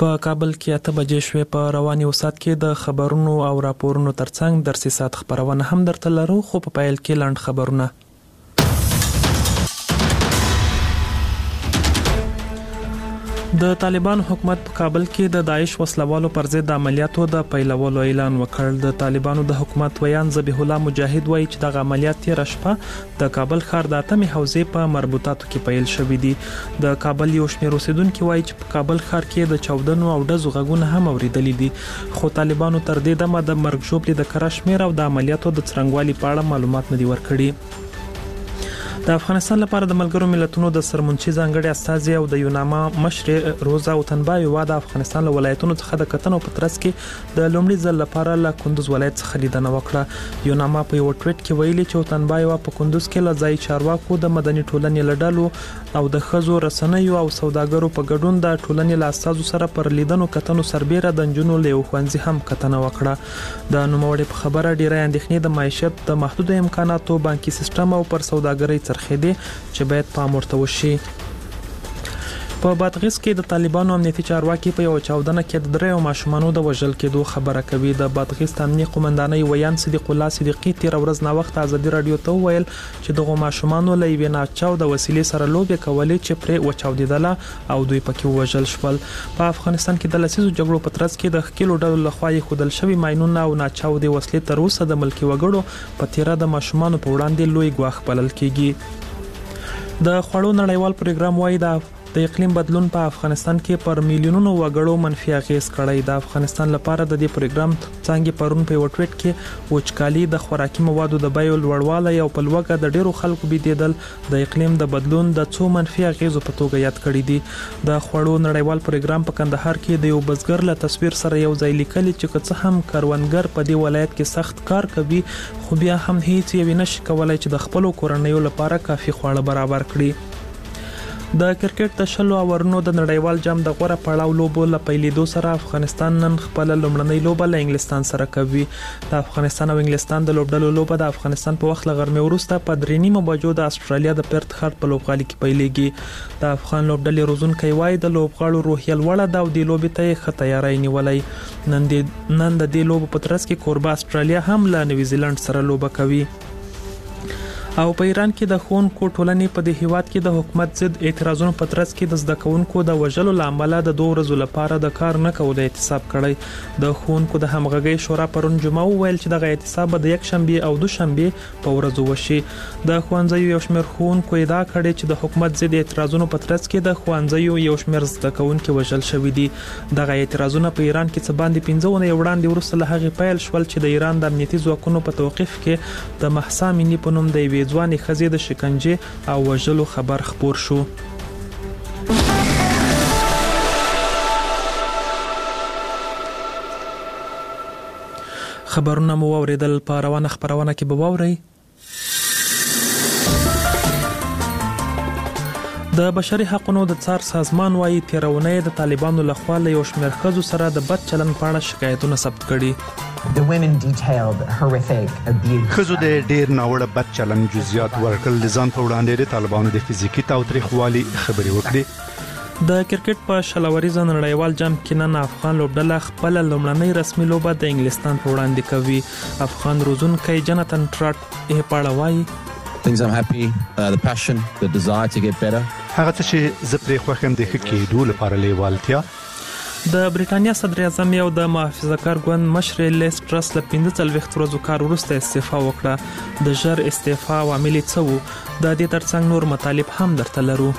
په کابل کې 8 بجې شوې. په رواني وسات کې د خبرونو او راپورونو ترڅنګ درسي سات خبرونه هم درته لرو، خو په پیل کې لاند خبرونه. د طالبان حکومت په کابل کې د داعش وسلوالو پر ضد عملیاتو د پیلولو اعلان وکړ. د طالبانو د حکومت ویان ذبیح الله مجاهد وایي چې د عملیات تیر شپه د کابل ښار د اتمې حوزې په مربوطاتو کې پیل شوې دي. د کابل یو شمېر اوسیدونکو وایي چې په کابل ښار کې د چاودنو او ډزو غږونه هم اوریدلي دي، خو طالبانو تر دې دمه د مرګ ژوبلې د کره شمېر او د عملیاتو د څرنګوالي په اړه معلومات نه دي ورکړي. د افغانستان لپاره د ملګرو ملتونو د سرمنشي ځانګړي استازي او د یوناما مشر روزا اوتنبایو د افغانستان له ولایتونو څخه د کتنو په ترڅ کې د لومړي ځل لپاره له کندوز ولایت څخه لیدنه وکړه. یوناما په یو ټویټ کې ویلي چې اوتنبایو په کندوز کې له ځای چارواکو د مدني ټولنې لړلو او د خزو رسنیو او سوداګرو په ګډون د ټولنې له استازو سره پر لیدنو کتنو سربېره د نجونو له خوندزي هم کتنه وکړه. د نوموړي په خبره ډیره اندېښنې د معیشت د محدود امکاناتو، بانکي سیستم او پر سوداګرۍ څرخېدي چې باید پام ورته وشي. په بادغیس کې د طالبانو امنیتي چارواکي په یو چاودنه کې د 3 ماشومانو د وژل کېدو خبره کوي. د بادغیس امنیتي قومندانۍ ویان صدیق الله صدیقي تیر ورځ نا وخت ازادي رادیو ته ویل چې دغه ماشومانو له یوې ناچاو د وسیلې سره لوبې کولې چې پرې وچاودیدله او دوی پکې وژل شول. په افغانستان کې د لسیزو جګړو په ترڅ کې د خکېلو ډلو لخوا خودل شوی ماینونه او ناچاو د وسلې تر اوسه د ملکي وګړو په تیره د ماشومانو په وړاندې لوی ګواښ بلل کیږي. د خوړو نړیوال پروګرام وايي د اقلیم بدلون په افغانستان کې پر میلیونونو وګړو منفي اغیز کړی. د افغانستان لپاره د دې پروګرام څنګه پرون په وټویټ کې وچکالي، د خوراکي موادو د بیو لوړوالی او په لوګه د ډیرو خلکو بيدیدل د اقلیم د بدلون د څو منفي اغیزو په توګه یاد کړی دي. د خوړو نړیوال پروګرام په کندهار کې د یو بزګر له تصویر سره یو ځای لیکلي چې څه هم کروندګر په دې ولایت کې سخت کار کوي، خو بیا هم هیڅ یو نشي کولای چې د خپل کورنیو لپاره کافي خواړه برابر کړي. د کرکټ د 10 اورونو د نړیوال جام د غوړه پړاو لوبو له پیلېدو سره افغانستان نن خپل لومړنۍ لوبه له انګلستان سره کوي. د افغانستان او انګلستان د لوبډلو لوبه د افغانستان په وخت لغرمه وروسته په 3:30 بجو د استرالیا د پرت ښار په لوبغالي کې پیلېږي. د افغان لوبډلې روزونکي وایي د لوبغاړو روحیه لوړه ده او د لوبې ته ښه تیاری نیولای. نن د دې لوبو په ترڅ کې کوربه استرالیا هم له نیوزیلند سره لوبه کوي. او په ایران کې د ښوونکو ټولنې په دې هیواد کې د حکومت ضد اعتراضونو په ترڅ کې د زده کوونکو د وژلو لامل د 2 ورځې لپاره د کار نه کولو احتساب کړی. د ښوونکو د همغږي شورا پرون جمعه ویل چې د احتساب د یک شنبه او دوشنبه په ورځو وشي. د ښوونځیو یو شمېر ښوونکو ادعا کړې چې د حکومت ضد اعتراضونو په ترڅ کې د ښوونځیو یو شمېر زده کوونکو وژل شوی دي. دغه اعتراضونه په ایران کې څه باندې 15 ونې وړاندې ورسره له هغه پیل شول چې د ایران د امنیتي ځواکونو په توقيف کې د محسا امینی په نوم د ځواني خزې د شکنجه او وژلو خبر خبر شو. خبرونه مو اوریدل. په روانه خبرونه کې به واورئ د بشري حقوقو د څار سازمان وايي تیرونه د طالبانو لخوا له یو شمېر خزو سره د بد چلن په اړه شکایتونه ثبت کړي. The women detailed horrific abuse. خزو د ډیر ناوړه بد چلن جزئیات ورکړل. ځان په وړاندې د طالبانو د فزیکی تاوتریخوالي خبري وکړي. د کرکټ په شلوريزه نړیوال جام کې نن افغان لوبډله خپل لومړنۍ رسمي لوبه د انګلستان په وړاندې کوي. افغان روزونکي جناتن ټراټ یې پاړوي. Things I'm happy, the passion, the desire to get better. هغه څه چې زه پرې خوښم د ښه کېدو لپاره لیوالتیا. د بریټانیا صدر اعظم یو د محافظه‌کار ګوند مشر لیس ټرس له 15 ورځو کار وروسته استعفا وکړه. د ژر استعفا عوامل څه وو؟ د دې ترڅنګ نور مطالب هم درته لرو.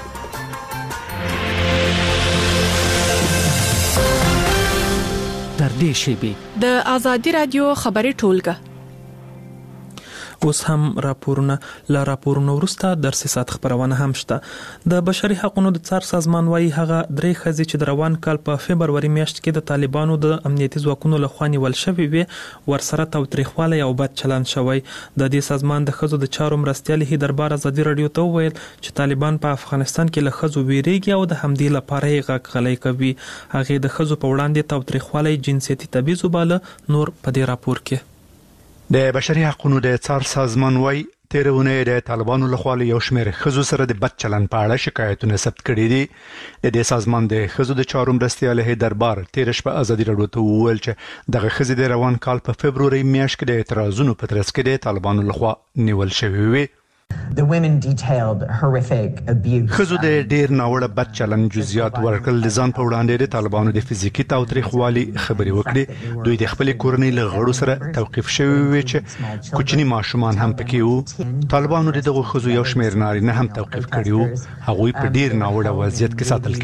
در دې شیبه د آزادي رادیو خبري ټولګه اوس هم راپورونه ورسته درسي سات خبرونه هم شته. د بشري حقوقو د څار سازمان وايي هغه 3 خزې چې د روان کال په فبرवरी میاشت کې د طالبانو د امنیتي ځواکونو لخوا نیول شوې وي ورسره تاوتریخواله او بد چلند شوی. د دې سازمان د خزو د چارو مرستيال هیدربار ازادي رادیو ته ویل چې طالبان په افغانستان کې له خزو ویریږي او د همدې لپاره یې غږ غلې کوي. هغه د خزو په وړاندې تاوتریخواله جنسيتي تبعیض وباله. نور په دې راپور کې د بشري حقوقو د څار سازمان وايي تیرونه د طالبانو لخوا یو شمېر ښځو سره د بد چلند په اړه شکایتونه ثبت کړي دي. د دې سازمان د ښځو د چارو مرستیال هیدر بار تیر شپه ازادي راډیو ته وویل چې دغه ښځې د روان کال په فبروري میاشت کې د اعتراضونو په ترڅ کې د طالبانو لخوا نیول شوې وي. The women detailed horrific abuse. ښځو د ډیر ناوړه بد چلند جزئیات ورکړل د ځان په وړاندې د طالبانو د فزیکي تاوتریخوالي خبرې وکړي. دوی د خپل کورنۍ له غړو سره توقیف شوي وي چې کوچني ماشومان هم پکې وو. طالبانو دغه ښځو یو شمېر نارینه هم توقیف کړي وو. هغوی په ډیر ناوړه وضعیت کې ساتل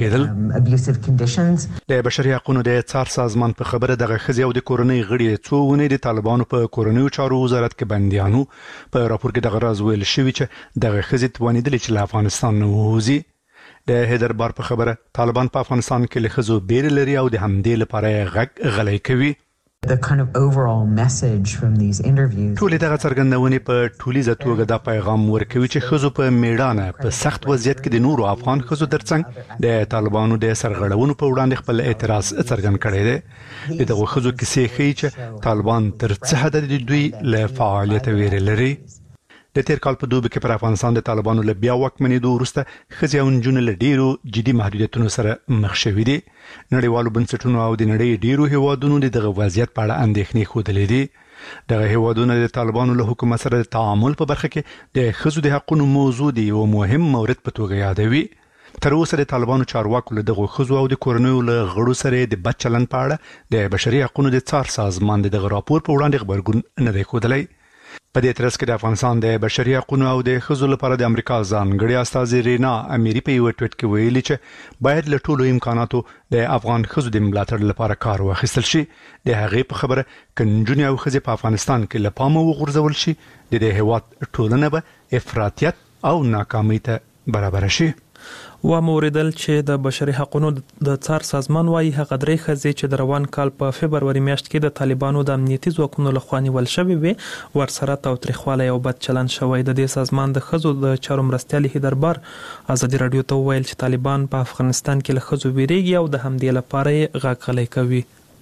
کېدل. د بشري حقوقو د څار سازمان په خبره دغه ښځې او د کورنۍ غړي څو ونې د طالبانو په کورنیو چارو وزارت کې بنديانو. په راپور کې دغه راز ویل شوی چې دغه ښځې توانېدلې چې له افغانستان نه ووځي. د هیدر بار په خبره طالبان په افغانستان کې له ښځو بیرې لري او د همدې لپاره یې غږ غلی کوي. The kind of overall message from these interviews. ټولې دغه څرګندونې په ټولیزه توګه دا پیغام ورکوي چې ښځو په میړانه په سخت وضعیت کې د نورو افغان ښځو ترڅنګ د طالبانو د سرغړونو په وړاندې خپل اعتراض څرګند کړی دی. دغه ښځو کیسې ښیي چې طالبان تر څه حده د دوی له فعالیت ویرې لري. د تیر کال په دوبي کې پر افغانستان د طالبانو له بیا واکمنېدو وروسته ښځې او نجونې له ډیرو جدي محدودیتونو سره مخ شوي دي. نړیوالو بنسټونو او د نړۍ ډیرو هیوادونو دغه وضعیت په اړه اندېښنې ښودلې دي. دغه هیوادونه د طالبانو له حکومت سره د تعامل په برخه کې د ښځو د حقوقو موضوع دی او مهم مورد په توګه یادوي. تر اوسه د طالبانو چارواکو له دغه ښځو او د کورنیو له غړو سره د بد چلند په اړه د بشري حقوقو د څار سازمان دغه راپور په وړاندې خبرګون نه دی ښودلی. په دې ترڅ کې د افغانستان د بشري حقوقو او د ښځو لپاره د امریکا ځانګړي استازي رینا اميري په یو ټویټ کې ویلي چې باید له ټولو امکاناتو د افغان ښځو د ملاتړ لپاره کار واخیستل شي. د هغې په خبره کنجونې او ښځې په افغانستان کې له پامه وغورځول شي د دې هیواد ټولنه به افراطیت او ناکامۍ ته برابر شي. و موریدل چې د بشري حقوقو د څار سازمان وايي هغه درې ښځې چې د روان کال په فبروري میاشت کې د طالبانو د امنیتي ځواکونو لخوا نیول شوې وي ورسره تاوتریخوالی او بد چلند شوی. د دې سازمان د ښځو د چارو مرستیال هیدر بار ازادي راډیو ته وویل چې طالبان په افغانستان کې له ښځو ویریږي او د همدې لپاره یې غږ غلی کوي.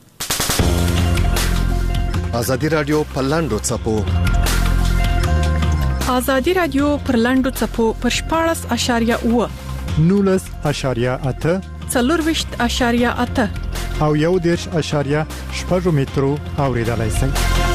ازادي راډیو په لاندو څپو ازادي راډیو پر لاندو څپو پر 14.8 19.8 4.8 او 1.8 مترو اوریدلای شئ.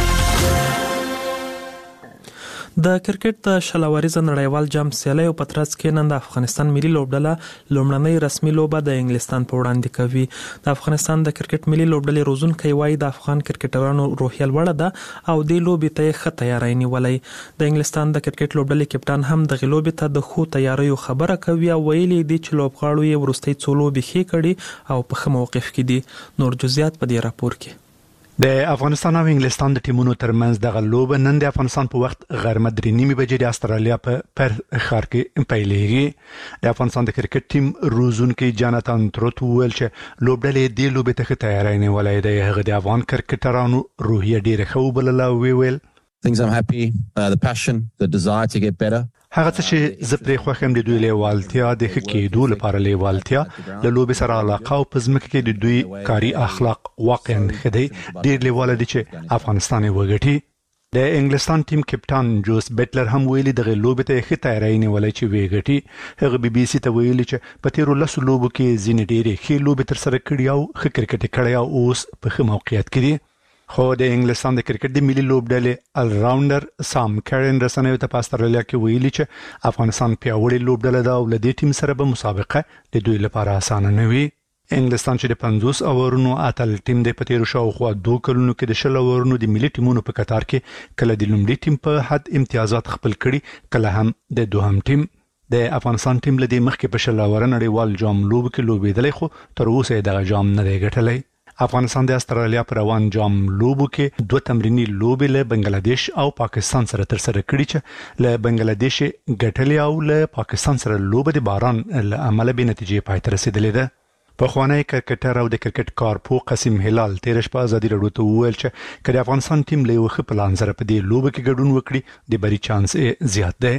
د کرکټ د شلوریزه نړیوال جام سیالیو په ترڅ کې نن د افغانستان ملي لوبډله لومړنۍ رسمي لوبه د انګلستان په وړاندې کوي. د افغانستان د کرکټ ملي لوبډلې روزونکي وايي د افغان کرکټرانو روحیه لوړه ده او د لوبې ته ښه تیاری نیولې. د انګلستان د کرکټ لوبډلې کپټان هم د لوبې ته د خو تیاریو خبره کوي او ویلي دي چې لوبغاړو یې ورستۍ څو لوبې ښې کړي او په ښه موقف کې دي. نور جزئیات په دې راپور کې. د افغانستان او انګلستان د ټیمونو ترمنځ دغه لوبه نن د افغانستان په وخت غرمه 3:30 بجې د استرالیا په پر ښار کې پیلېږي. د افغانستان د کرکټ ټیم روزونکي جاناتان تروت ویل چې لوبډلې د لوبې ته تیاری نیولې ده. هغه د افغان کرکټرانو روحیه ډیره ښه وبلله. ویل Things I'm happy, the passion, the desire to get better. هغه څه چې زه پرې خوښم د دوی لیوالتیا د ښه کېدو لپاره لیوالتیا له لوبې سره علاقه او په ځمکه کې د دوی کاري اخلاق واقعا ښه دی. ډېر لیواله دي چې افغانستان یې وګټي. د انګلستان ټیم کپټان جوس بیټلر هم ویلي دغه لوبې ته ښه تیاری نیولې چې وګټي. هغه بي بي سي ته ویلي چې په تیرو 10 لوبو کې ځینې ډېرې ښې لوبې تر سره کړې او ښه کرکټ کړی او اوس په ښه موقعیت کې دي. خو د انګلستان د کرکټ د ملي لوبډلې ال راونډر سام کارن رسنیو ته په استرالیا کې ویلي چې افغانستان پیاوړی لوبډله ده او له دې ټیم سره به مسابقه د دوی لپاره اسانه نه وي. انګلستان چې د 50 اورونو اتل ټیم د پتیرو شاوخوا 2 کلونو کې د 10 اورونو د ملي ټیمونو په قطار کې کله د لومړي ټیم په حد امتیازات خپل کړي کله هم د دوهم ټیم. د افغانستان ټیم له دې مخکې په 10 اور نړیوال جام لوب کې لوبېدلی خو تر اوسه دغه جام نه دی ګټلی. افغانستان د استرالیا پر روان جام لوبو کې 2 تمرینی لوبې له بنگلاديش او پاکستان سره تر سره کړي چې له بنگلاديش ګټلې او له پاکستان سره لوبه د باران له امله به نتیجې پای ته رسیدلې ده. په خوانی کرکټر او د کرکټ کارپو قاسم هلال تیر شپه ازادي راډیو ته وویل چې کله افغانستان ټیم له یو ښه پلان سره په دې لوبه کې ګډون وکړي د بری چانس زیات ده.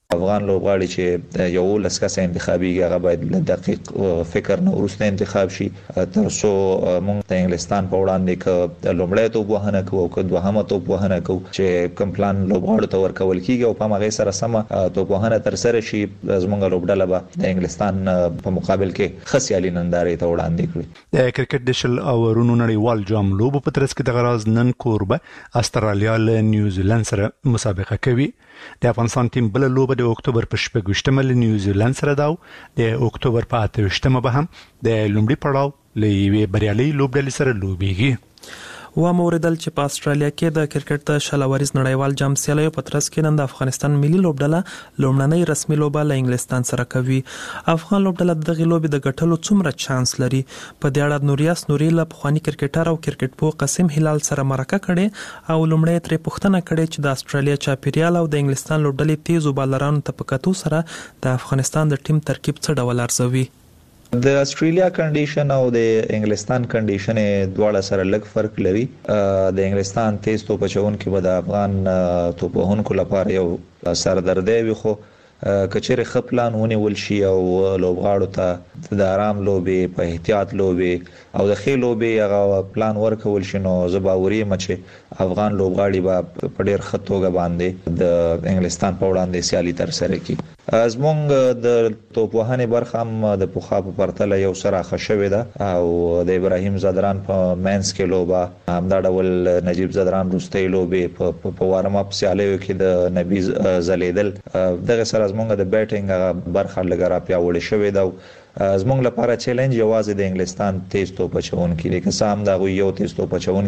افغان لوبغاړي چې یو لسکه انتخابي هغه باید دقیق فکر نه ورسته انتخاب شي تر څو موږ د انګلستان په وړاندې ک لومړی توپ وهنه کوو او ک دوهمه توپ وهنه کوو چې کوم پلان لوبغاړو ته ورکول کیږي او په هغه سره سم توپ وهنه تر سره شي زموږ لوبډله به د انګلستان په مقابل کې خسیالي نندارې ته وړاندې کړي. د کرکټ د شل اورونو نړیوال جام لوبو په ترڅ کې د غراز نن کوربه استرالیا له نیوزیلند سره مسابقه کوي. د افغانستان ټیم بل لوبه د اکتوبر په 28مه له نیوزیلند سره داو د اکتوبر په 28مه به هم د لومړي پړاو لې بریالي لوبډلې سره لوبيږي. و موردل چې په استرالیا کې د کرکټ د شلوریز نړیوال جام سیالیو په ترڅ کې نن د افغانستان ملي لوبډله لومړنۍ رسمي لوبه له انګلستان سره کوي. افغان لوبډله دغه لوبې د ګټلو څومره چانس لري؟ په دې اړه نوریاس نوري له پخوانی کرکټر او کرکټ پو قاسم هلال سره مرکه کړي او لومړی ترې پوښتنه کړې چې د استرالیا چاپیریال او د انګلستان لوبډلې تیزو بالرانو ته په کتو سره د افغانستان د ټیم ترکیب څه ډول ارزوي. د استرالیا کنډیشن او د انګلستان کنډیشن دواړه سره لږ فرق لري. د انګلستان تیز توپ چون کې به د افغان توپوهونکو لپاره یو سردردی وي خو کچېره خپلان ونیول شي او لوبغاړو ته د آرام لوبې په احتیاط لوبې او د خې لوبې هغه پلان ورکول شي نو زباوري مچ افغان لوبغاړي به په ډېر خطوګه باندې د انګلستان په وړاندې سیالي تر سره کوي. زمونږ د توپوهنې برخه هم د پوخا په پرتله یو سره خښوي ده او د ابراهیم زدران په مینس کې لوبه همدا ډول نجیب زدران روستي لوبې په وارم اپ سیالیو کې د نبی زلیدل دغه سره زمونږ د بیټینګ برخه لګرا پیاوړې شوې ده. زمونږ لپاره چیلنج یوازې د انګلستان تیز توپ چون کې د قسم دا یو تیز توپ چون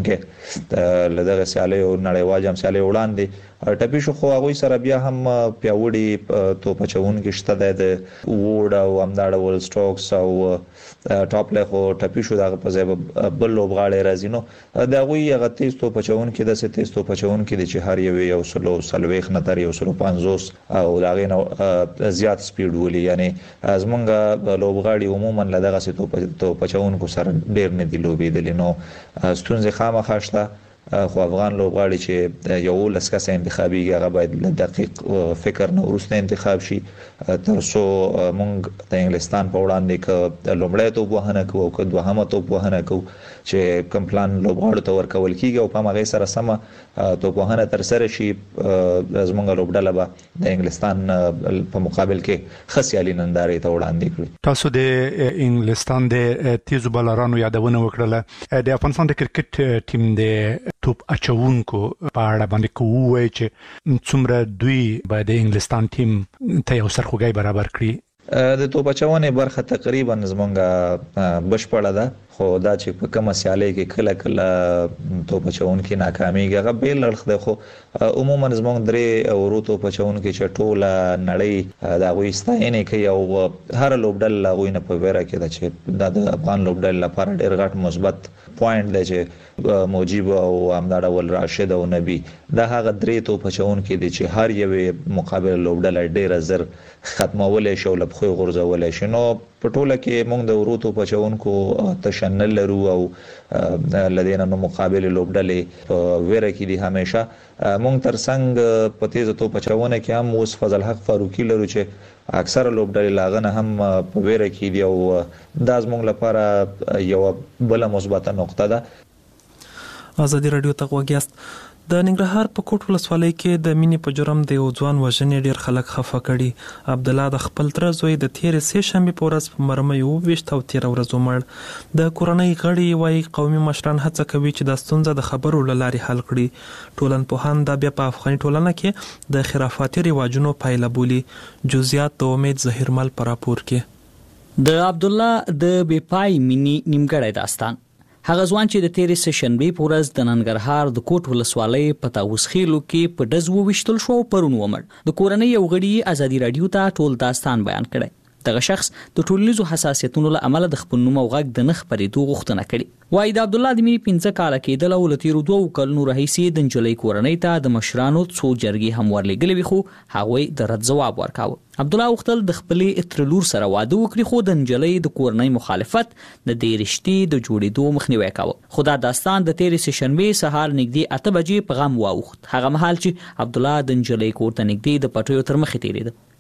کې لدغه سیالیو نړیوال جام سیالیو وړاندې ټپي شو خو هغه سره بیا هم پیاوړي توپ چون کې شته د ووډ او همدا ډول سټوکس او ټاپ له خو ټپي شو دغه په ځای بل لوبغاړي راځي نو دا غوي هغه تیز توپ چون کې د تیز توپ چون کې د چې هر یو سلو سلويخ نتر یو سلو 50 او دغه نو زیات سپیډ ولي یعنی زمونږ لوبغاړي عموما لدغه توپ چون کو سره ډیر نه دی لوبېدل نو ستونزې خامخا شته. خو افغان لوبغاړي چې یو لسکه انتخابي هغه باید دقیق فکر نه ورسته انتخاب شي تر څو موږ د انګلستان په وړاندې ک لومړی توپ وهنه کوو او ک دوهمه توپ وهنه کوو چې کوم پلان لوبغاړو ته ورکول کیږي او په هغه سره سم توپ وهنه تر سره شي زمونږ لوبډله به د انګلستان په مقابل کې خسیالي نندارې ته وړاندې کړي. تاسو د انګلستان د تیزو بالرانو یادونه وکړه. د افغانستان د کرکټ ټیم د توپ اچونکو په اړه باندې کوی چې څومره دوی به د انګلستان ټیم ته یو سرخوږی برابر کړي. د توپ اچونې برخه تقریبا زمونږه بشپړه ده خو دا چې په کومه سیالي کې کله کله توپ اچونکي ناکاميږي هغه بیل لړخ ده خو عموما زمونږ درې ورو توپ اچونکي چې ټوله نړۍ دا غوي ستاینه کوي او هر لوبډل غوي نه په ویره کې ده چې د افغان لوبډل لپاره ډېر غټ مثبت پوینټ دی چې موجب او همدا ډول راشد او نبی دا هغه درې توپ اچونکي دي چې هر یو مقابل لوبډل ډېر زر ختمولې شو لبخوي غورځولې شي. نو په ټوله کې موږ د ورو توپ اچونکو تشنل لرو او لدينا نو مقابل لوبډلې په ویره کې دي همیشه. موږ ترڅنګ په تیز توپ اچونه کې هم اوس فضل حق فاروقي لرو چې اکثر لوبډلې لاغنه هم په ویره کې دي او دا زموږ لپاره یو بل مثبت نقطه ده. ازادي رادیو ته وګیاست. د ننګرهار په کوټ ولسوالۍ کې د مینې په جرم د یو ځوان وژنې ډیر خلک خفه کړي. عبد الله د خپل تر زوی د تیرې سه شنبه په ورځ په مرمۍ وويشت او تیر ورځ ومړ. د کورنۍ غړي وايي قومي مشران هڅه کوي چې د ستونزې د خبرو لارې حل کړي. ټولنپوهان دا بیا په افغاني ټولنه کې د خرافاتي رواجونو پایله بولي. جزئیات د امید ظهیرمل پر راپور کې. د عبد الله د بیپای مینی نیمګړی داستان هغه ځوان چې د تیرې سه شنبه په ورځ د ننګرهار د کوټ ولسوالۍ په تاوسخیلو کې په ډز وويشتل شو پرون ومړ. د کورنۍ یو غړي ازادي رادیو ته ټول داستان بیان کړي. دغه شخص د ټولنیزو حساسیتونو له امله د خپل نوم او غږ د نخ پرېدو غوښتنه کړې. وایي د عبد الله د مینې 15 کاله کېدل او لتیرو 2 کلونو راهیسې د نجلۍ کورنۍ ته د مشرانو څو جرګې هم ورلېږلې وي خو هغوی د رد ځواب ورکاوه. عبد الله وختل د خپلې اترلور سره واده وکړي خو د نجلۍ د کورنۍ مخالفت د دې رشتې د جوړېدو مخنیوي کاوه. خو دا داستان د تیرې سه شنبه سهار نږدې 8 بجې په غم واوښت. هغه مهال چې عبد الله د نجلۍ کور ته نږدې د پټیو تر مخې تیرېده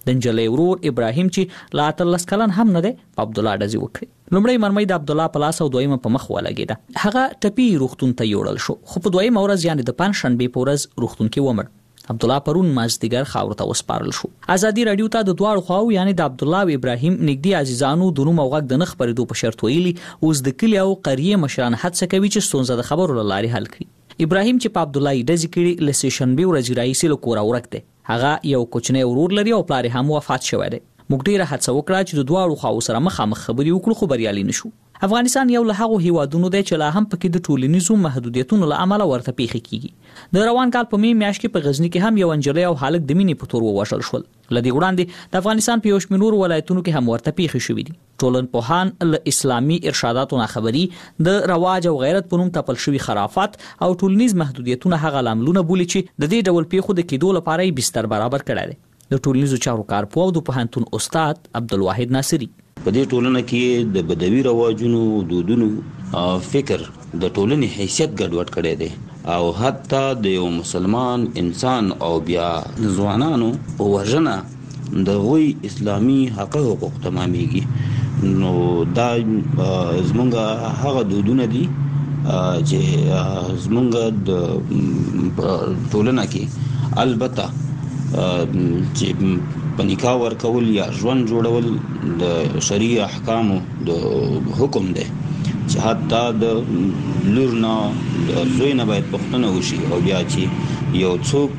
د نجلۍ ورور ابراهیم چې لا 13 کلن هم نه دی په عبد الله ډزې وکړي. لومړی مرمۍ د عبد الله په لاس او دویمه په مخ ولګېده. هغه ټپي روغتون ته یوړل شو خو په دویمه ورځ یعنې د پنځشنبې په ورځ روغتون کې ومړ. عبد الله پرون مازدیګر خاور ته وسپارل شو. ازادي رادیو ته د دواړو خواو یعنی د عبد الله او ابراهیم نږدې عزیزانو د نوم او غږ د نخ پرېدو په شرط ویلي اوس د کلی او قریه مشران هڅه کوي چې ستونزه د خبرو لارې حل کړي. ابراهیم چې په عبد الله ډزې کړي له سیشنبې ورځې راهیسې له کوره ورک دی. هغه یو کوچنی ورور لري او پلار هم وفات شوی دی. موږ ډیره هڅه وکړه چې د دواړو خواو سره مخامخ خبرې وکړو خو بریالي نشو. افغانستان یو له هغو هیوادونو دی چې لا هم پکې د ټولنیزو محدودیتونو له امله ورته پیښې کیږي. د روان کال په میاشت کې په غزنی کې هم یو انجلۍ او هلک د مینې په تور ووژل شول. لدې وړاندې د افغانستان په یو شمېر ولایتونو کې هم ورته پیښې شوې دي. ټولنپوهان له اسلامي ارشاداتو نه خبري د رواج او غیرت په نوم تپل شوي خرافات او ټولنیز محدودیتونه هغه لاملونه بولي چې د دې ډول پیښو د کېدو لپاره یې بستر برابر کړی دی. د ټولنیزو چارو کارپوه او د پوهنتون استاد عبدالواحد ناصري په دې ټولنه کې د بدوي رواجونو دودونو فکر د ټولنې حیثیت ګډوډ کړی دی او حتی د یو مسلمان انسان او بیا ځوانانو وژنه د غوی اسلامي حقوق تمامېږي. نو دا زمونږ هغه دودونه دي چې زمونږ د ټولنه کې البته چې په نکاح ورکول یا ژوند جوړول د شریع احکامو د حکم دی چې حتی د لور نه د زوی نه باید پوښتنه وشي او بیا چې یو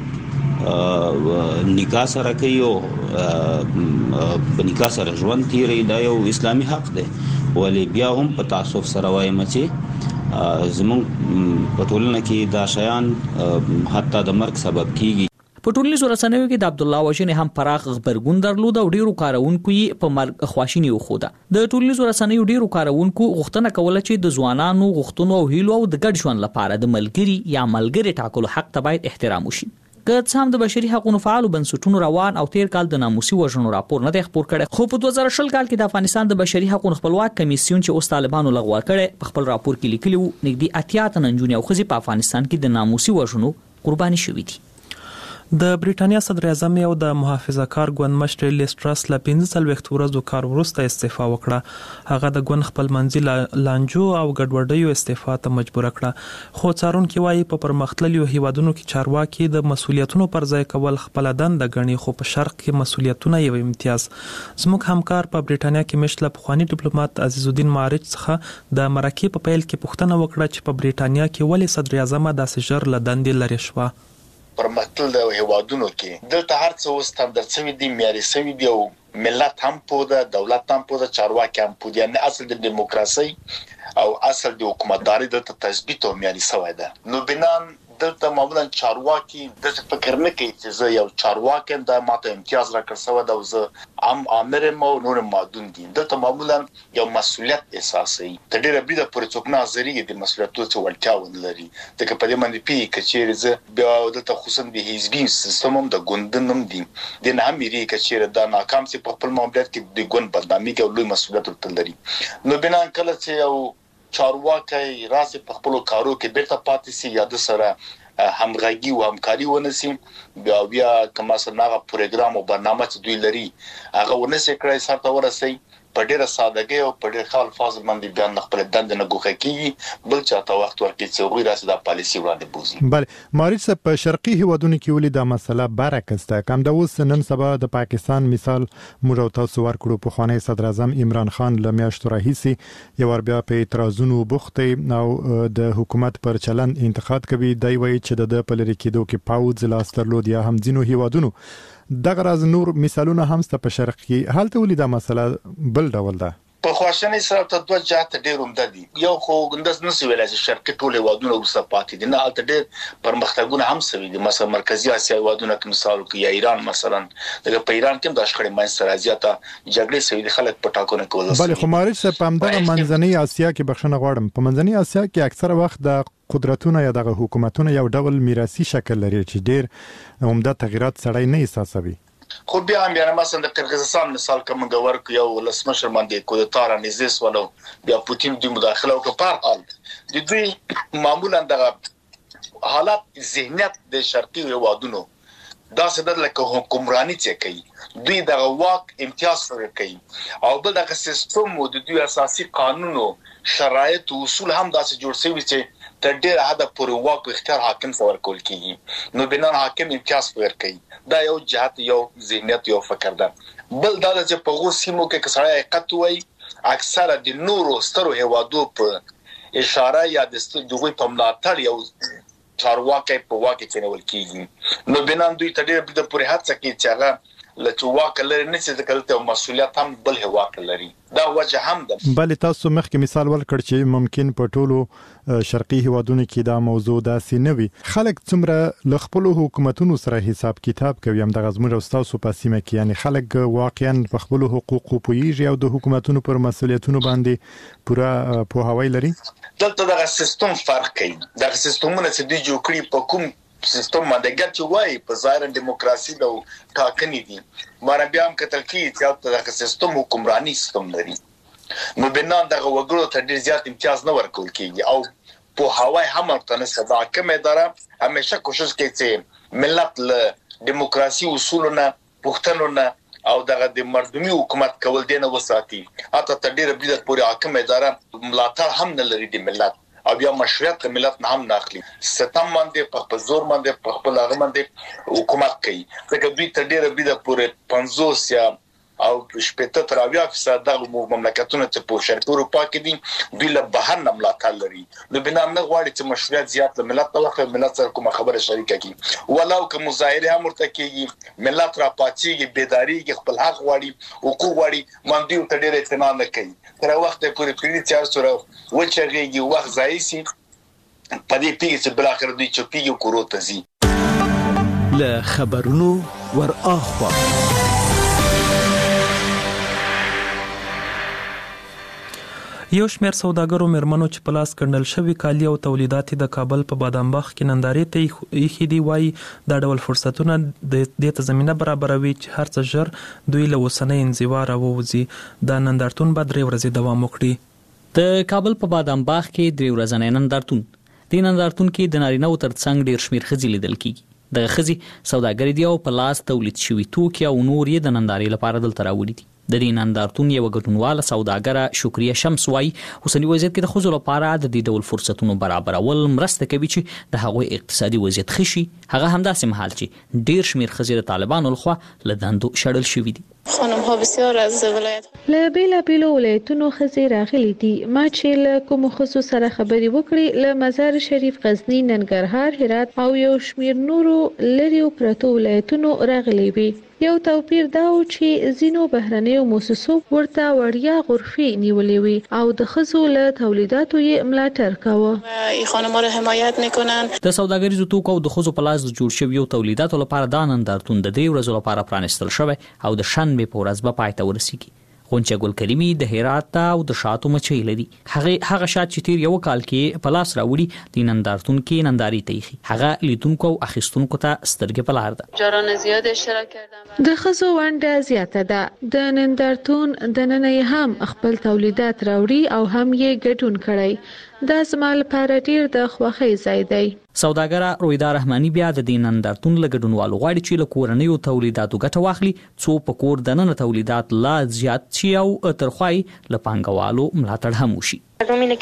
څوک نکاح سره کوي او په نکاح سره ژوند تیری دا یو اسلامي حق دی. ولی بیا هم په تعصب سره وایم چې زمونږ په ټولنه کې دا شیان حتی د مرګ سبب کیږي. په ټولنیزو رسنیو کې د عبد الله وژنې هم پراخ خبرګون درلود او ډیرو کارونکو یې په مرګ خواشیني وښوده. د ټولنیزو رسنیو ډیرو کارونکو غوښتنه کوله چې د ځوانانو غوښتنو او هیلو او د ګډ ژوند لپاره د ملګری یا ملګری ټاکلو حق ته باید احترام وشي. که څه هم د بشري حقوقو فعالو بنسټونو روان او تیر کال د ناموسي وژنو راپور نه دی خپور کړی خو په 2020 کال کې د افغانستان د بشري حقوقو خپلواک کمیسیون چې اوس طالبانو لغوه کړی په خپل راپور کې لیکلی وو نږدې 80 تن نجونې او ښځې په افغانستان کې د ناموسي وژنو قرباني شوي دي. د بریټانیا صدر اعظم او د محافظه کار ګوند مشر لیز ټرس له 15 ورځو کار وروسته استعفا وکړه. هغه د ګوند خپلمنځي لانجو او ګډوډیو استعفا ته مجبور کړه. خو څارونکو وايي په پرمختللو هیوادونو کې چارواکي د مسولیتونو پر ځای کول خپل دنده غني خو په شرق کې مسولیتونه یو امتیاز. زموږ همکار په بریټانیا کې مشله پخوانی ډیپلوماټ عزیز الدین معرج څخه د مرکې په پیل کې پوښتنه وکړه چې په بریټانیا کې ولې صدر اعظم داسې ژر له دندې لرې شو. پرمختللو هیوادونو کې دلته هر څه وستاندر شوی دی معیاري شوی دی او ملت هم پوده دولت هم پوده چارواکي هم پوده یعنی اصل د دیموکراسي او اصل د حکومتداري د تثبیت او معیاري شوی ده. نو بنان دلته معمولا چارواکي د فکر نه کوي چې زه یو چارواکي د ماته امتیاز راکړسو دا زه عام امر مو نور مادون دي. دلته معمولا یو مسولیت اساسي د ډیره بده پر څوک نظری د مسولیتو څه ولټا ولري د کپدې باندې پی کچېر زه بیا دلته خصوصا د حزبي سیستم د ګوندنم دي د نه مېری کچېر د ناکام سي په خپل معاملات کې د ګوند بدنامي کې لوی مسولیت ولري. نو بنا کله چې یو چارواکي راځي په خپل کارو کې بیرته پاتې سي یا د سره همغږي او همکاري ونسي بیا کومه سره پروګرام او برنامه چې دوی لري هغه ونسي کړی سره ورسي په ډیره سادهګي او په ډیر خال فاز باندې بیان خپل دند نه ګوخه کیږي بل چاته وخت ورکړي چې غوړي راسي د پالیسي وړاندې بوزي. بله مارچ په شرقي هیوادونو کې ولې دا مسله برعکس ده. کوم د اوس نن سبا د پاکستان مثال موږ تاسو ورکړو په خوانی صدر اعظم عمران خان له میاشتو راهیسي یو بیا په اعتراضونو بوخته او د حکومت پر چلن انتقاد کوي. دی وایي چې د پلری کېدو کې پاوځ لاس درلود یا هم ځینو هیوادونو دغه راز نور مثالونه هم ست په شرق کې حالت ولې دا مسله بل ډول ده. په خواشنۍ سره ته دوه جهات ډېر عمده دي. یو خو ګندس نسوي ویلای چې شرقي ټول هیوادونه وسه پاتې دي نه البته ډېر پرمختګونه هم سوي دي. مثلا مرکزی اسیا هیوادونه کې مثال کې یا ایران مثلا دغه په ایران کې د اشخړې مین سره زیاته جګړې سوي دي خلک په ټاکنو کې وځي. بل خو مارج په همدغه منځنۍ اسیا کې بخښنه غواړم په منځنۍ اسیا کې اکثر وخت د قدرتونه یا د حکومتونو یو ډول میراثي شکل لري چې ډېر عمده تغیرات سړی نه احساسوي. خو بیا هم یعنی مثلا د قرغیزستان مثال کوم غورک یو لسمشر باندې کودتا را نږدې ولو بیا پوتین د مداخله او په حال د دوی معمولا د حالات ذهنیت د شرقي هیوادونو دا څه د لکه حکمرانی چې کوي دوی د واک امتیاز ورکوي او بل دغه سیستم او د دوی اساسي قانون او شرایط او اصول هم داسې جوړ شوی چې تر ډیره حد پورې واک اختیار حاکم څخه ورکول کیږي نو بنان حاکم امتیاز ورکوي دا یو جهت یو ذهنیت یو فکر ده بل دا چې په غو سیمو کې کسړی حقیقت وای اکثره د نورو سترو هوادو په اشاره یا د دوی په ملاتړ یو چارواکي په واکه کې نول کیږي نو بنان دوی ته ډیره د پورې هڅه کوي چې هغه لته واکه لري نه چې دلته مسولیت هم بل هواک لري دا وجه هم ده بل تاسو مخکې مثال ورکړ چې ممکن په ټولو شرقي هوادونو کې دا موضوع داسې نه وي خلک څومره ل خپل حکومتونو سره حساب کتاب کوي هم د غزمر او تاسو په سیمه کې یعنی خلک واقعا په خپل حقوقو پوهیږي او د حکومتونو پر مسولیتونو باندې پوره پوهاوی لري دلته دغه سیستم فرق کوي دغه سیستمونه چې دوی جوړ کړي په کوم سیستم باندې ګټ وای په ظاهر دیموکراسي د ټاکنې دي مار بیا هم کتل کی چې دغه سیستم حکمرانی سیستم لري نو بنان دغه وګړو ته ډیر زیات امتیاز نه ورکول کیږي او په هواي هم تر صدا کوم اداره همیشه کوشش کوي چې ملت له دیموکراسي اصولونه پښتنونه او دغه د مردمي حکومت کول دینه وساتي اته تر ډیره بلد پورې حاکم اداره ملاتړ هم نه لري د ملت او بیا مشروعیت ملت نه هم ناخلي ستم باندې په زور باندې په خپل هغه باندې حکومت کوي ځکه دوی تر ډیره بده پورې 50 یا او شپږ تر 80% د مملکتونو ته په شرقي اروپا کې دي دوی له بهر نه ملاتړ لري نو بنا نه غواړي چې مشروعیت زیات له ملت ته ملت سره کومه خبره شریکه کی ولو که مظاهره هم ورته کیږي ملت را پاتېږي بیداریږي خپل حق غواړي حقوق غواړي باندې ته ډیره اعتماد نه کوي تر وخت پورې پیری چې سره وچرېږي وخت ځای سي په دې پیږي چې بل اخر دوی چپیږي کورو ته زی له خبرونو ور اخوا یو شمېر سوداګرو مېرمنو چې په لاس کړنل شوي کالي او تولیدات د کابل په بادامباغ کې نندارې ته ایښي دي وایي دا ډول فرصتونه د دې ته زمینه برابروي چې هر څه ژر دوی له اوسنۍ انزوا راووځي دا نندارتون به 3 ورځې دوام وکړي د کابل په بادامباغ کې 3 ورځې نندارتون د نندارتون کې د نارینه او ترڅنګ ډیر شمیر ښځې لیدل کیږي د ښځې سوداګري دی او په لاس تولید شوي توکي او نور یې د نندارې لپاره دلته راوړي دي د دې نندارتون یو ګډونواله سوداګره شکریه شمس وايي اوسنی وضعیت کې د ښځو لپاره د دې ډول فرصتونو برابرول مرسته کوي چې د هغوی اقتصادي وضعیت ښه شي هغه همداسې مهال چې ډیر شمیر ښځې د طالبانو لخوا له دندو شړل شوي دي خانم‌ها بسیار از ولایت له بیلابیلو ولایتونو ښځې راغلي دي ما چې له کومو ښځو سره خبرې وکړې له مزار شریف غزنی ننګرهار هرات او یو شمیر نورو لري پرتو ولایتونو راغلي وي یو توپیر دا و چې ځینو بهرنیو مؤسسو ورته وړیا غرفې نیولې وي او د ښځو له تولیداتو یې ملاتړ کاوه این خانم‌ها را حمایت میکنن د سوداګریزو توکو او د ښځو په لاس جوړ شویو تولیداتو لپاره دا نندارتون د 3 ورځو لپاره پرانیستل شوی او د شنبې په ورځ به پای ته ورسیږي غونچه ګل کریمي د هرات او د شاتو مچۍ لري هغه شات چې تیر یو کال کې په لاس راوړي د نندارتون کې ننداري تېخي هغه لیدونکو او اخیستونکو ته سترګې په لار ده جاران زیات اشتراک کردم د ښځو ونډه زیاته ده د نندارتون د نن هم خپل تولیدات راوړي او هم یې ګډون کړي دا زما لپاره ډیر د خوښۍ ځای دی سوداګره رویدا رحماني بیا د دې نندارتون له ګډونوالو غواړي چې له کورنیو تولیداتو ګټه واخلي څو په کور دننه تولیدات لا زیات شي او ترخوای له پانګوالو ملاتړ هم وشي له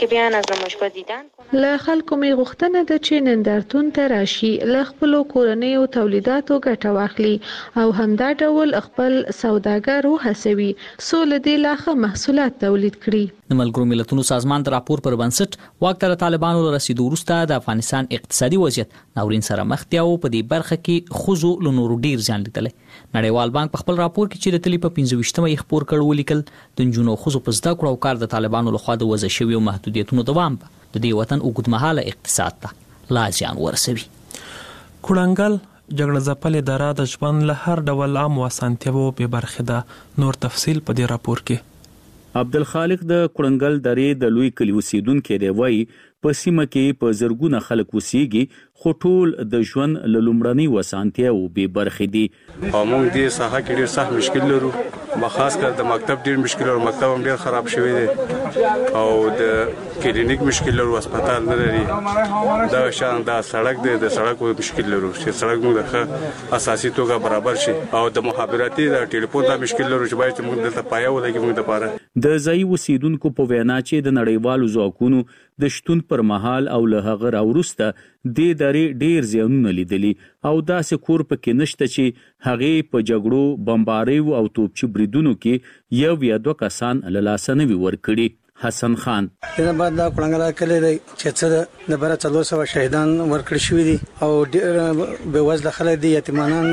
خلکو می غوښتنه ده چې نندارتون ته راشي له خپل کورنیو تولیداتو ګټه واخلي او همدا ډول خپل سوداګر وهڅوي څو له دې لاخه محصولات تولید کړي د ملګرو ملتونو سازمان د راپور پر بنسټ واک ته طالبانو رسیدو وروسته د افغانستان اقتصادي وضعیت ناورین سره مخ دی او په دې برخه کې خزو له نورو ډیر ځان لیدل نړیوال بانک په خپل راپور کې چې د تلی په 25مه یې خبر کړ ولیکل د جنونو خزو په زده کړو او کار د طالبانو لخوا د وضع شوی او محدودیتونو دوام د دې وطن اوږدمهاله اقتصاد ته لا زیان ورسوي کړنګل جګړه ځپلې دره د ژوند له هر ډول عام وسانتیاو به برخه ده نور تفصیل په دې راپور کې عبدالخالق د کړنګل درې د لوی کلی اوسیدونکو دی وایي په سیمه کې په زرګونه خلک اوسېږي خو ټول د ژوند له لومړنۍ وسانتیاو بې برخې دي. او موږ دې ساحه کې ډېر سخت مشکل لرو، خاص کر د مکتب ډېر مشکل لرو، مکتب هم ډېر خراب شوی دی او د کلینیک مشکل لرو، هسپتال نه لري، دا شان دا سړک دی، د سړک مشکل لرو چې سړک موږ د اساسي توګه برابر شي او د مخابراتي د ټلیفون دا مشکل لرو چې باید موږ دلته پایه ولګي موږ لپاره. د ځایي اوسیدونکو په وینا چې د نړیوالو ځواکونو د شتون پر مهال او له هغه راوروسته د درې ډیر زیانونه لیدلي او داسې کور پکې نشته چې هغه په جګړو، بمباریو او توپچي بریدونو کې یو یا دوه کسان له لاسه نه وي ورکړي. حسن خان د بعد د کړنګل کلی دی چې څه د بره 400 شهیدان ورکړي شوی دي او ډیر به وزله خلک دي، یتیمانان،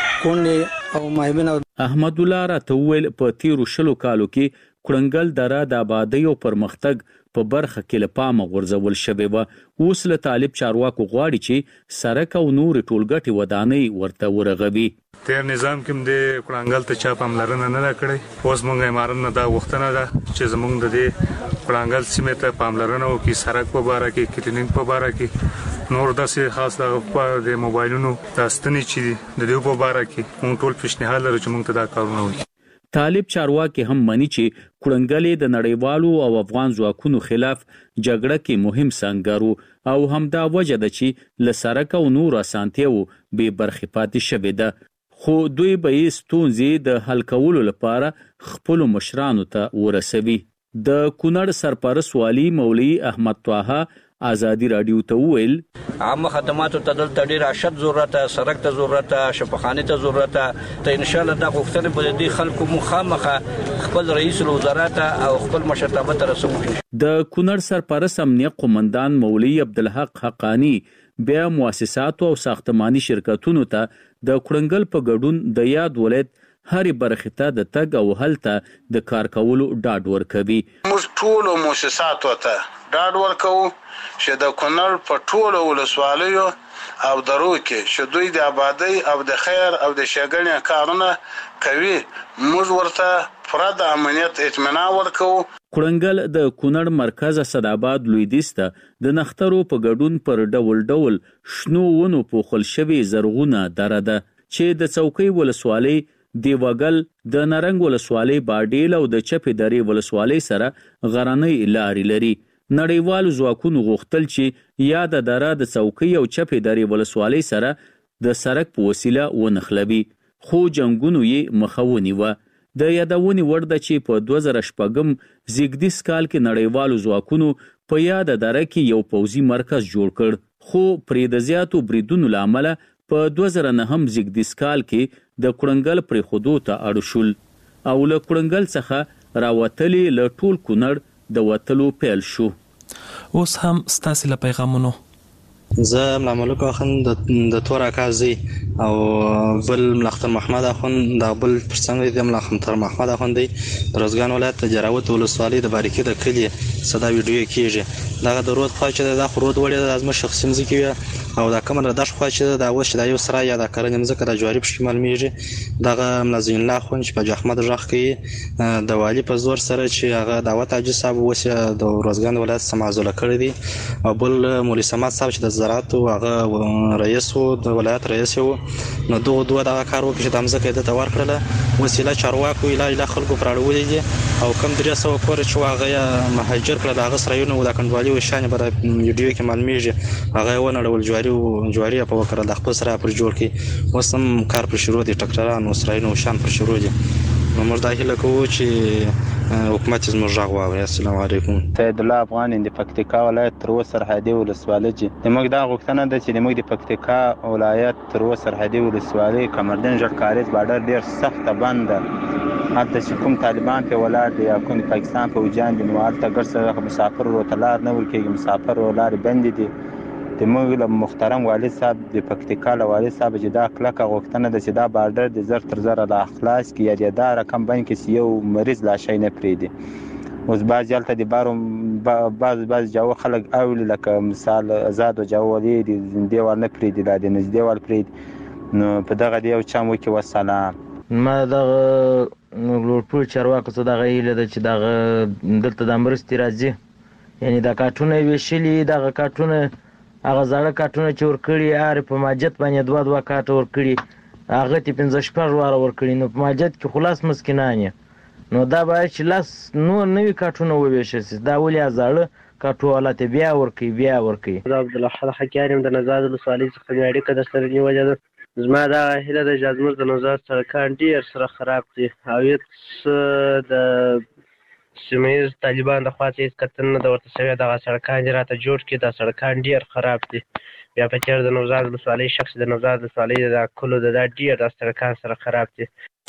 کونډې او مایبین. احمد الله راته وویل په تیرو 20 کالو کې کړنګل دره د آبادی او پرمختګ په برخه کې له پامه غورځول شوی و. اوس له طالب چارواکو غواړي چې سرک او نور ټولګټي ودانۍ ورته ورغوي. تیر نظام کې د کړنګل ته چا پاملرنه نه کړې، اوس موږ امارنه دا غوښتنه ده چې زموږ د دې کړنګل سیمه ته پاملرنه وکړي، سرک په باره کې، کلینیک په باره کې، نور داسې خاص د موبایلونو د ستنې چې د دې په باره کې موږ ټول پیشنهاد لرو چې موږ ته دا کارونه وکړي. طالب چارواکي هم مني چې کړنګلې د نړیوالو او افغان ځواکونو خلاف جګړه کې مهم سنگرو او همدا وجه ده چې له سرک او نور اسانتیاو بې برخې پاتې شوې ده، خو دوی به یې ستونزې د حل کولو لپاره خپلو مشرانو ته ورسوي. د کونړ سرپرست والي مولوي احمد طه آزادی رادیو ته وویل عامه خدماتو ته دلته ډیر اشد ضرورت، سرک ته ضرورت، شفاخانه ته ضرورت ته ان شاء الله دا غوښتنه به د خلکو مخامخه خپل رئیس الوزرا او خپل مشرتابه ته رسوي. د کونړ سرپرست امنیه قومندان مولوي عبدالحق حقانی بیا مؤسساتو او ساختماني شرکتونو ته د کړنګل په ګډون د یاد ولایت هرې برخې ته د تګ او هلته د کار کولو ډاډ ورکوي. موږ ټولو مؤسساتو ته ډاډ ورکوو چې د کونړ په ټولو ولسوالیو او درو کې چې دوی د آبادی او د خیر او د ښېګڼې کارونه کوي، موږ ورته پوره د امنیت اطمینان ورکوو. کړنګل د کونړ مرکز اسداباد لویدیځ ته د نخترو په ګډون پر ډول ډول شنو ونو پوښل شوي زرغونه دره ده چې د څوکۍ ولسوالۍ، دیوګل، د نرنګ ولسوالۍ باډیل او د چپې درې ولسوالۍ سره غرنۍ لارې لري. نړیوالو ځواکونو غوښتل چې یا د دره د څوکۍ او چپې درې ولسوالۍ سره د سرک په وسیله ونښلوي، خو جنګونو یې مخه ونیوه. د یادونې وړ ده چې په 2006 زیږدیز کال کې نړیوالو ځواکونو په یاد دره کې یو پوځي مرکز جوړ کړ، خو پرې د زیاتو بریدونو له امله په 2009 زیږدیز کال کې د کړنګل پرېښودو ته اړ شول او له کړنګل څخه راوتلې له ټول کونړ د وتلو پیل شو. اوس هم ستاسو له پیغامونو زه ملا ملک اخوند د تور اکازي او بل ملختر محمد اخوند د بل پرڅنګ د ملختر محمد اخوند دی روزګان ولایت جراوت ولسوالۍ د باریکي د کلی صدا ویډیو کیږي دا د رود خو چې د خرود وړي د ازمه شخصي مزکی او دا کومه د خو چې د اوس د یو سره یا د کارن مزکه د جواری په شمال میږي دغه ملازم الله خو چې په احمد رخ کې د والی په زور سره چې هغه دعوت اجي صاحب وسه د روزګان ولایت سمازوله کړی دی او بل مولوی سمات صاحب چې د زراعت او هغه رئیس او د ولایت رئیس وو نو دوه دغه کار وکړي چې د مزکه د تور کړله وسیله چارواکو اله خلکو پراړولې دي او کم 300 کور چې هغه مهاجر کړل هغه سره یو د کنډوالي وشانه بر ویډیو کې معلومیږي هغه ونړول جواری په وکړه د خپل سره پر جوړ کې وسم کار پر شروع دي ټکټرانو اسرائیل شان پر شروع دي نو موږ دا هیله کوو چې حکومت زموږ غږ واوري. السلام علیکم. سید الله افغان د پکتیکا ولایت تر اوسه سرحدي ولسوالۍ د موږ دا غوښتنه ده چې د موږ د پکتیکا ولایت تر اوسه سرحدي ولسوالۍ کمردن ژړ کاریز بارډر ډیر سخت بند حتی چې کوم طالبان په ولاړ دي یا کوم پاکستان په وجان دي نو هلته ګرځي مسافر ورتلار نه ورکیږي مسافر ولار بند دي د موږ محترم والي صاحب د پکتیکا والي صاحب چې دا کلکه غوښتنه ده چې دا بارډر د زر تر زر لا اخلاص کی یا دا رقم باندې کې یو مریض لا شي نه پریدي اوس باز یالته د بارو باز جاو خلک اول لکه مثال آزاد او جاولي د زندېوال نه پریدي د نزدېوال پرید نو په دغه دی او چا مو کې وسلام ما دغه ټول چارواکو څخه دغه هیله ده چې دغه دلته د مرستې راځي، یعنی دا کارټونه ویشلي، دغه کارټونه هغه زاړه کارټونه چې ورکړي هر په ماجت باندې 2 کارټه ورکړي، هغه ته 15 واره ورکړي، نو په ماجت کې خلاص مسکینان نو دا باید چې لاس نور نوي کارټونه وویشل شي. دا ولې زاړه کارټو حالت بیا ورکړي. دا عبدالحد حکیار یم د نوزاد ولسوالۍ څخه مې اړیکه درسره نیولې ده. زما دا هیله ده چې زموږ د نوزاد سړکان ډېر سره خراب دي او هېڅ د سیمه ییز طالبان د خوا څخه هېڅ کتنه نه ده ورته شوې. دغه سړکان دې راته جوړ کړي، دا سړکان ډېر خراب دي. بیا په تېر د نوزاد ولسوالۍ شخص د نوزاد ولسوالۍ د کلو د دا ډېر دا سړکان سره خراب دي.